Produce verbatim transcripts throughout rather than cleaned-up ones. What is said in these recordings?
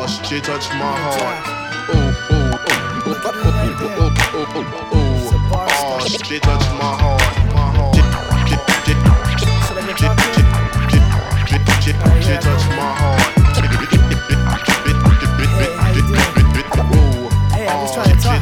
Oh, she touched my heart. Ooh, ooh, ooh, ooh, ooh, ooh, ooh, ooh, ooh. Oh, she touched my heart. My heart. She touched my heart. Hey, I was trying to talk.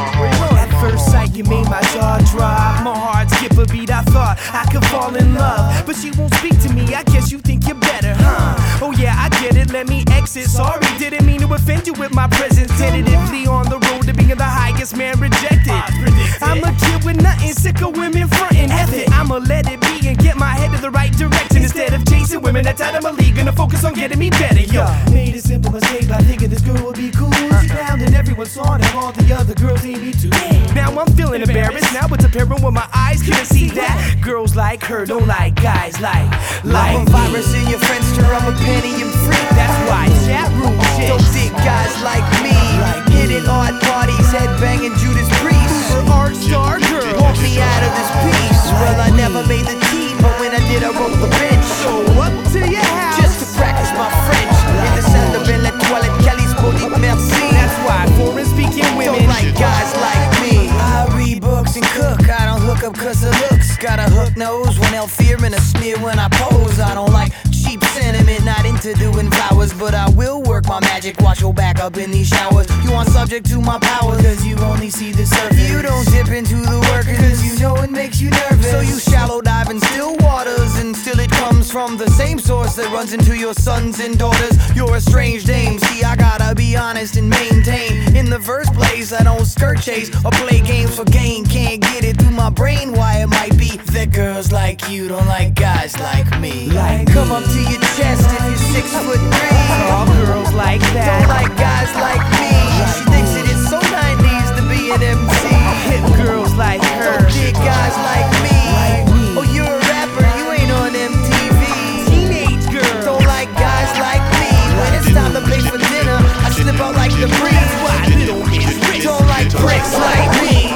At first sight, you made my jaw drop. My heart skip a beat. I thought I could fall in love, but she won't speak to me. I guess you think you're better, huh? Oh yeah, I get it. Let me exit. Sorry, didn't mean to offend you with my presence. Tentatively on the road to being the highest man rejected. I'm a kid with nothing, sick of women frontin'. F it, I'ma let it be and get my head in the right direction. Instead of chasing women that's out of my league, gonna focus on getting me better, yo. Made a simple mistake by thinking this girl would be cool. She found and everyone saw it, and all the other girls ain't me too. Now I'm feeling embarrassed. Now it's apparent when my eyes couldn't see that girls like her don't like guys like like I'm a virus in your Friendster, I'm a penny and free. That's why chat room shit don't dig guys like me. Hitting hard parties, headbanging Judas Priest. For art star girl, walk me out of this piece. Well, I never made the team, but when I did, I wrote the bench. So up to your house just to practice my French. In the salle de bain, la toilette, Cali's Boutique, merci. That's why foreign speaking women don't like guys like me. I read books and cook, I don't hook up cause of looks. Got a hook nose, one L fear and a smear when I pose. I don't like cheap sentiment, not into doing flowers, but I will work my magic, watch your back up in these showers. You aren't subject to my power, cause you only see the surface. You don't dip into the work, cause you know it makes you nervous. So you shallow dive in still waters, and still it comes from the same source that runs into your sons and daughters. You're a strange dame, see I gotta be honest and maintain. In the first place, I don't skirt chase or play games for gain. Can't get it through my brain why it might be that girls like you don't like guys like me. Like come up to your chest if you're six foot three. All girls like that don't like guys like me. She thinks it is so nineties to be an M C. Hip girls like her don't dig guys like me. Oh, you're a rapper, you ain't on M T V. Teenage girls don't like guys like me. When it's time to pay for dinner, I slip out like the breeze. Why little miss rich don't like bricks like me.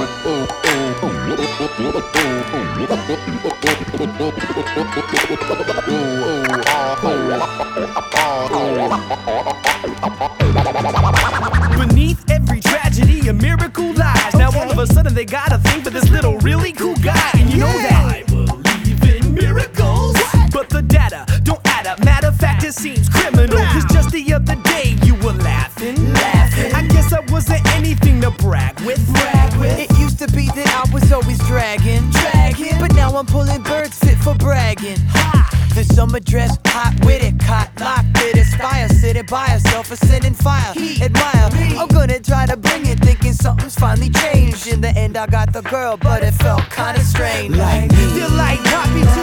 Beneath every tragedy, a miracle lies. Now all of a sudden they got a thing for this little really cool guy. And you know that I believe in miracles, but the data don't add up. Matter of fact, it seems criminal, cause just the other day you were laughing, laughing. I guess I wasn't anything to brag with, brag with. It used to be that I was always dragging, dragging, but now I'm pulling birds fit for bragging. Ha! The summer dress, hot with it, caught, locked it, aspire, sit it by herself, ascending fire, admire. I'm gonna try to bring it, thinking something's finally changed. In the end, I got the girl, but it felt kinda strange. Like me, you like copy too.